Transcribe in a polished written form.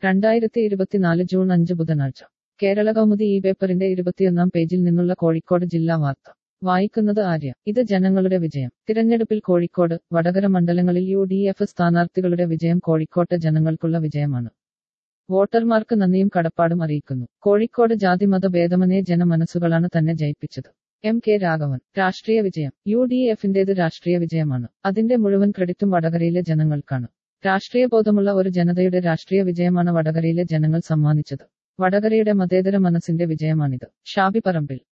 2024 June 5 ബുധനാഴ്ച കേരള കൗമുദി ഈ പേപ്പറിന്റെ 21 പേജിൽ നിന്നുള്ള കോഴിക്കോട് ജില്ലാ വാർത്ത വായിക്കുന്നത് ആര്യ. ഇത് ജനങ്ങളുടെ വിജയം. തിരഞ്ഞെടുപ്പിൽ കോഴിക്കോട്, വടകര മണ്ഡലങ്ങളിൽ UDF സ്ഥാനാർത്ഥികളുടെ വിജയം കോഴിക്കോട്ടെ ജനങ്ങൾക്കുള്ള വിജയമാണ്. വോട്ടർമാർക്ക് നന്ദിയും കടപ്പാടും അറിയിക്കുന്നു. കോഴിക്കോട് ജാതിമത ഭേദമന്യേ ജനമനസ്സുകളാണ് തന്നെ ജയിപ്പിച്ചത്. MK രാഘവൻ. രാഷ്ട്രീയ വിജയം. UDFന്റേത് രാഷ്ട്രീയ വിജയമാണ്. അതിന്റെ മുഴുവൻ ക്രെഡിറ്റും വടകരയിലെ ജനങ്ങൾക്കാണ്. രാഷ്ട്രീയ ബോധമുള്ള ഒരു ജനതയുടെ രാഷ്ട്രീയ വിജയമാണ് വടകരയിലെ ജനങ്ങൾ സമ്മാനിച്ചത്. വടകരയുടെ മതേതര മനസ്സിന്റെ വിജയമാണിത്. ഷാബി പറമ്പിൽ.